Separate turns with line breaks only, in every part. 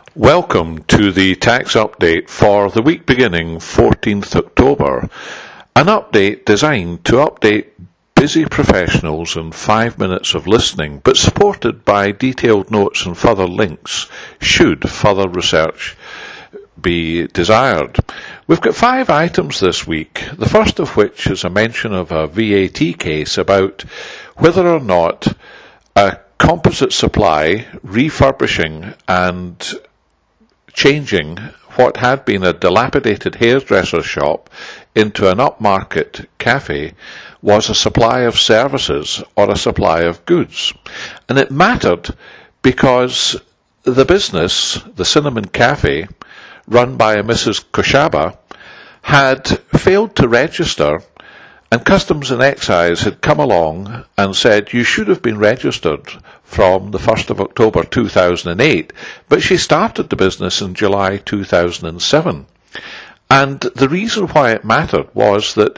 Welcome to the tax update for the week beginning 14th October, an update designed to update busy professionals in 5 minutes of listening, but supported by detailed notes and further links should further research be desired. We've got 5 items this week, the first of which is a mention of a VAT case about whether or not a composite supply refurbishing and changing what had been a dilapidated hairdresser shop into an upmarket cafe was a supply of services or a supply of goods. And it mattered because the business, the Cinnamon Cafe, run by a Mrs. Koshaba, had failed to register, and Customs and Excise had come along and said, you should have been registered from the 1st of October 2008, but she started the business in July 2007. And the reason why it mattered was that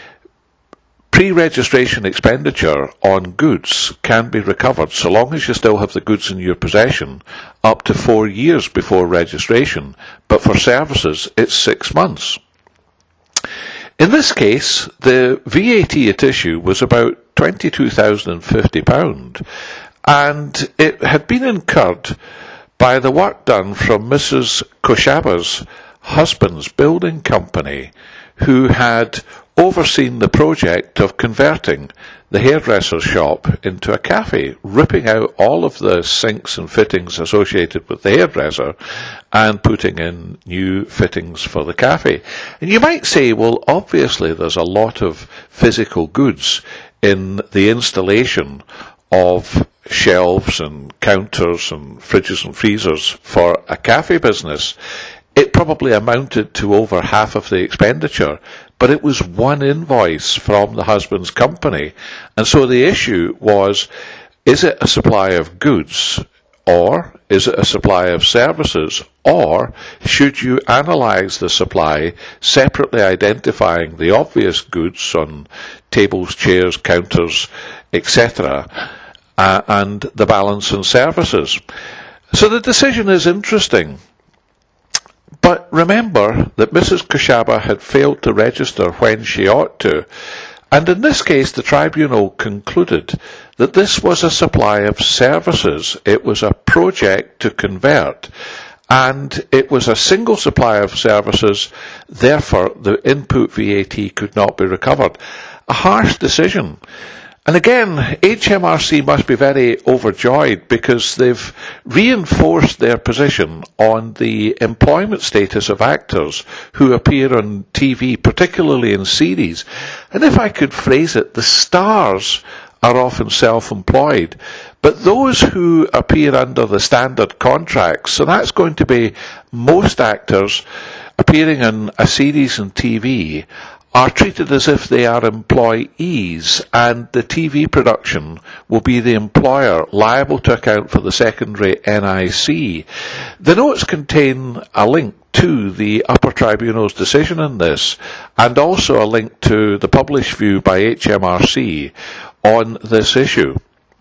pre-registration expenditure on goods can be recovered so long as you still have the goods in your possession up to 4 years before registration, but for services it's 6 months. In this case, the VAT at issue was about £22,050, and it had been incurred by the work done from Mrs. Koshaba's husband's building company, who had overseen the project of converting the hairdresser's shop into a cafe, ripping out all of the sinks and fittings associated with the hairdresser and putting in new fittings for the cafe. And you might say, well, obviously there's a lot of physical goods in the installation of shelves and counters and fridges and freezers for a cafe business. It probably amounted to over half of the expenditure, but it was one invoice from the husband's company. And so the issue was, is it a supply of goods, or is it a supply of services, or should you analyse the supply, separately identifying the obvious goods on tables, chairs, counters, etc., and the balance in services? So the decision is interesting. But remember that Mrs. Koshaba had failed to register when she ought to, and in this case the tribunal concluded that this was a supply of services. It was a project to convert, and it was a single supply of services, therefore the input VAT could not be recovered. A harsh decision. And again, HMRC must be very overjoyed because they've reinforced their position on the employment status of actors who appear on TV, particularly in series. And if I could phrase it, the stars are often self-employed, but those who appear under the standard contracts, so that's going to be most actors appearing in a series on TV, are treated as if they are employees, and the TV production will be the employer liable to account for the secondary NIC. The notes contain a link to the Upper Tribunal's decision in this, and also a link to the published view by HMRC on this issue.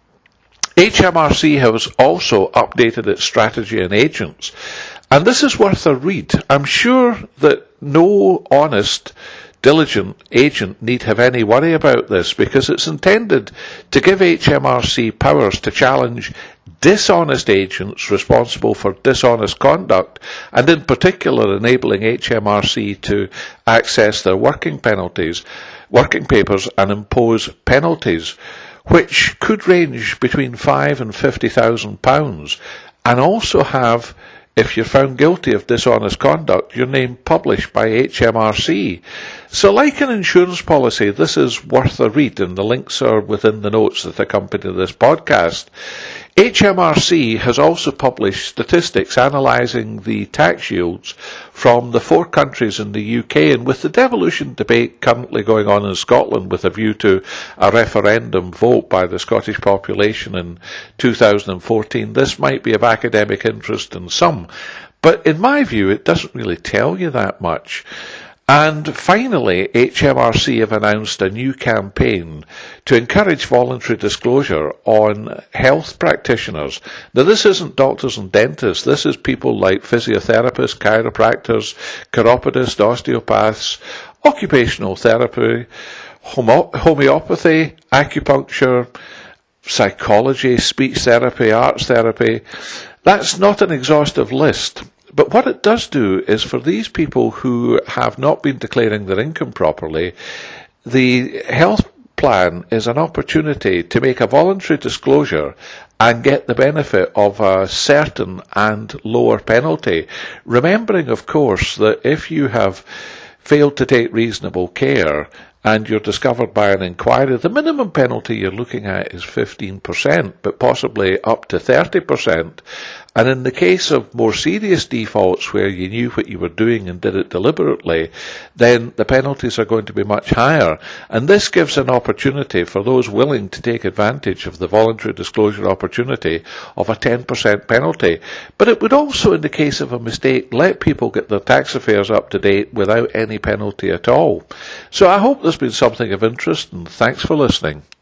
HMRC has also updated its strategy on agents, and this is worth a read. I'm sure that no honest, diligent agent need have any worry about this, because it's intended to give HMRC powers to challenge dishonest agents responsible for dishonest conduct, and in particular enabling HMRC to access their working papers and impose penalties, which could range between £5,000 and £50,000, and also have, if you're found guilty of dishonest conduct, your name published by HMRC. So like an insurance policy, this is worth a read, and the links are within the notes that accompany this podcast. HMRC has also published statistics analysing the tax yields from the 4 countries in the UK, and with the devolution debate currently going on in Scotland with a view to a referendum vote by the Scottish population in 2014, this might be of academic interest in some, but in my view it doesn't really tell you that much. And finally, HMRC have announced a new campaign to encourage voluntary disclosure on health practitioners. Now, this isn't doctors and dentists. This is people like physiotherapists, chiropractors, chiropodists, osteopaths, occupational therapy, homeopathy, acupuncture, psychology, speech therapy, arts therapy. That's not an exhaustive list. But what it does do is for these people who have not been declaring their income properly, the health plan is an opportunity to make a voluntary disclosure and get the benefit of a certain and lower penalty. Remembering, of course, that if you have failed to take reasonable care and you're discovered by an inquiry, the minimum penalty you're looking at is 15%, but possibly up to 30%. And in the case of more serious defaults where you knew what you were doing and did it deliberately, then the penalties are going to be much higher. And this gives an opportunity for those willing to take advantage of the voluntary disclosure opportunity of a 10% penalty. But it would also, in the case of a mistake, let people get their tax affairs up to date without any penalty at all. So I hope there's been something of interest, and thanks for listening.